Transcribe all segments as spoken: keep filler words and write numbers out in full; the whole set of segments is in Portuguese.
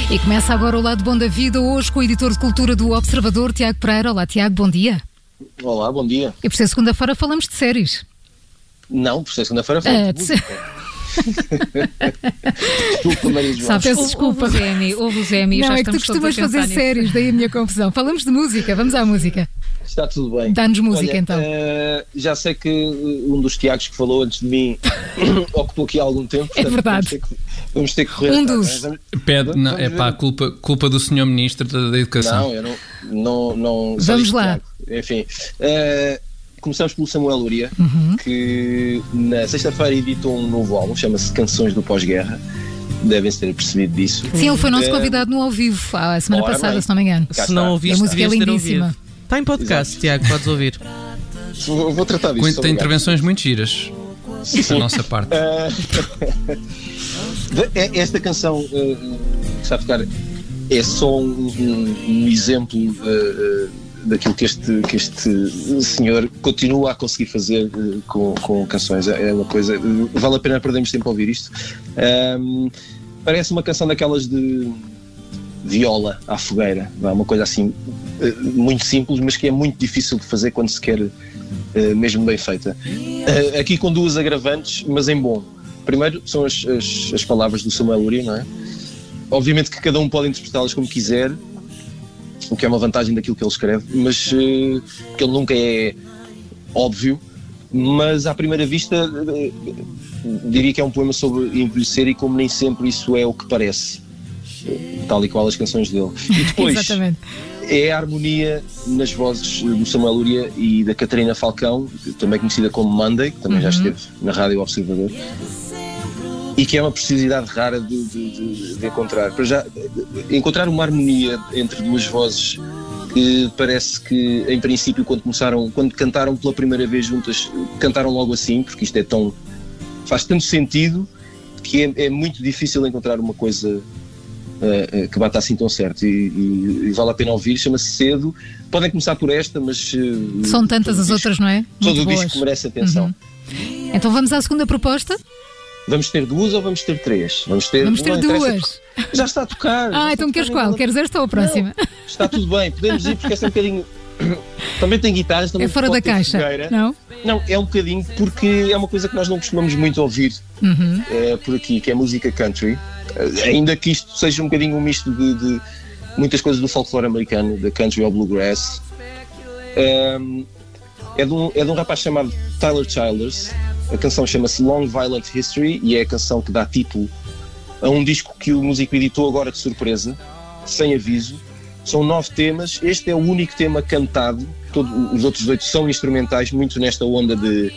E começa agora o Lado Bom da Vida, hoje com o editor de cultura do Observador, Tiago Pereira. Olá, Tiago, bom dia. Olá, bom dia. E por ser segunda-feira falamos de séries. Não, por ser segunda-feira falamos É, de música. Desculpa, Maria João. Sabe, peço desculpa. Ouve o Zemi, ouve o Zemi. Não, já é que tu estamos todos costumas a pensar fazer nisso. séries, daí a minha confusão. Falamos de música, vamos à música. Está tudo bem. Dá-nos música. Olha, então. uh, já sei que um dos Tiagos que falou antes de mim ocupou aqui há algum tempo. Portanto, É verdade. Vamos ter que, vamos ter que correr. Um atrás, dos. não é? Vamos- Pede, vamos não, é ver. pá, culpa, culpa do senhor Ministro da, da Educação. Não, eu não. não, não só Vamos digo lá. Tiago. Enfim. uh, começamos pelo Samuel Luria, Uhum. que na sexta-feira editou um novo álbum, chama-se Canções do Pós-Guerra. Devem-se ter percebido disso. Sim, ele foi nosso Uh, convidado no ao vivo, a semana Ora passada, bem. se não me engano. Cá Se está. não E ouviste, a música é devias ter lindíssima. ouvido. Está em podcast, Exato. Tiago, podes ouvir. Vou, vou tratar disso. Com- obrigado. Tem intervenções muito giras da nossa parte. É- Esta canção uh, uh, que está a tocar é só um, um- um exemplo uh, uh, daquilo que este, que este senhor continua a conseguir fazer uh, com, com canções. É uma coisa. uh, Vale a pena perdermos tempo a ouvir isto. Um, parece uma canção daquelas de viola à fogueira, vá, uma coisa assim uh, muito simples, mas que é muito difícil de fazer quando se quer. Uh, mesmo bem feita. Uh, aqui com duas agravantes, mas em bom. Primeiro são as, as, as palavras do Samuel Luria, não é? Obviamente que cada um pode interpretá-las como quiser, o que é uma vantagem daquilo que ele escreve, mas uh, que ele nunca é óbvio, mas à primeira vista uh, diria que é um poema sobre envelhecer e como nem sempre isso é o que parece, uh, tal e qual as canções dele. E depois Exatamente. é a harmonia nas vozes do Samuel Luria e da Catarina Falcão, também conhecida como Monday, que também já esteve na Rádio Observador, e que é uma precisidade rara de, de- de- de encontrar. Para já, encontrar uma harmonia entre duas vozes que parece que, em princípio, quando começaram, quando cantaram pela primeira vez juntas, cantaram logo assim, porque isto é tão, faz tanto sentido que é, é muito difícil encontrar uma coisa Uh, uh, que bata assim tão certo e, e- e vale a pena ouvir, chama-se Cedo. Podem começar por esta, mas uh, São tantas todo as o outras, disco, não é? todo Muito o boas. disco merece atenção. Uhum. Então vamos à segunda proposta? Vamos ter duas ou vamos ter três? Vamos ter, Vamos ter não interessa, duas. já está a tocar. já Ah, está então a queres tocar, qual? não- Queres esta ou a próxima? Não, está tudo bem, podemos ir porque esta é um bocadinho. Também tem guitarras, também É fora pode da ter caixa, fogueira. não? Não, é um bocadinho porque é uma coisa que nós não costumamos muito ouvir Uhum. eh, por aqui, que é música country. Eh, ainda que isto seja um bocadinho um misto de, de muitas coisas do folclore americano, da country ao bluegrass. Um, é, de um, é de um rapaz chamado Tyler Childers. A canção chama-se Long Violent History e é a canção que dá título a um disco que o músico editou agora de surpresa, sem aviso. São nove temas, este é o único tema cantado, todo, os outros oito são instrumentais, muito nesta onda de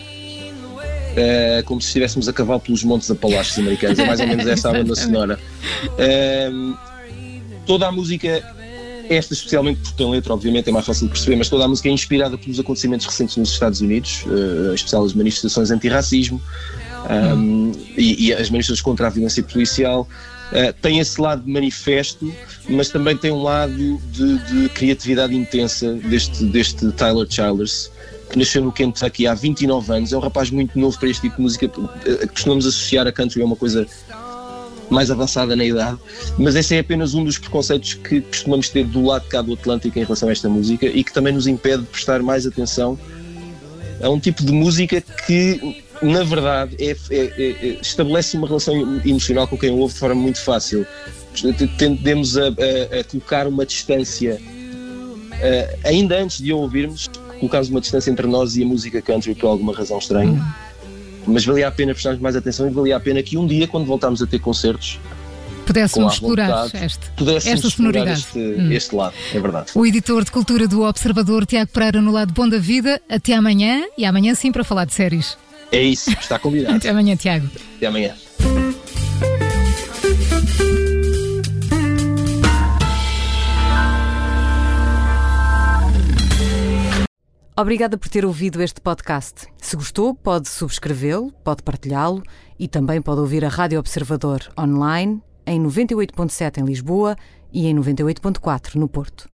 Uh, como se estivéssemos a cavalo pelos montes Apalaches americanos, é mais ou menos esta a banda sonora. Uh, toda a música, esta especialmente porque tem letra, obviamente é mais fácil de perceber, mas toda a música é inspirada pelos acontecimentos recentes nos Estados Unidos, uh, em especial as manifestações antirracismo um, e, e as manifestações contra a violência policial. Uh, tem esse lado de manifesto, mas também tem um lado de, de criatividade intensa deste, deste Tyler Childers, que nasceu no Kentucky há vinte e nove anos. É um rapaz muito novo para este tipo de música. Costumamos associar a country a uma coisa mais avançada na idade, mas esse é apenas um dos preconceitos que costumamos ter do lado de cá do Atlântico em relação a esta música e que também nos impede de prestar mais atenção a um tipo de música que, na verdade, é, é, é, estabelece uma relação emocional com quem ouve de forma muito fácil. Tendemos a, a, a colocar uma distância, uh, ainda antes de a ouvirmos, colocámos uma distância entre nós e a música country por alguma razão estranha, mas valia a pena prestarmos mais atenção e valia a pena que um dia, quando voltarmos a ter concertos, Pudéssemos com a explorar vontade, este, pudéssemos esta explorar sonoridade. este, Hum. este lado, é verdade. O editor de cultura do Observador, Tiago Pereira, no Lado Bom da Vida. Até amanhã, e amanhã sim para falar de séries. É isso, está combinado. Até amanhã, Tiago. Até amanhã. Obrigada por ter ouvido este podcast. Se gostou, pode subscrevê-lo, pode partilhá-lo e também pode ouvir a Rádio Observador online em noventa e oito ponto sete em Lisboa e em noventa e oito ponto quatro no Porto.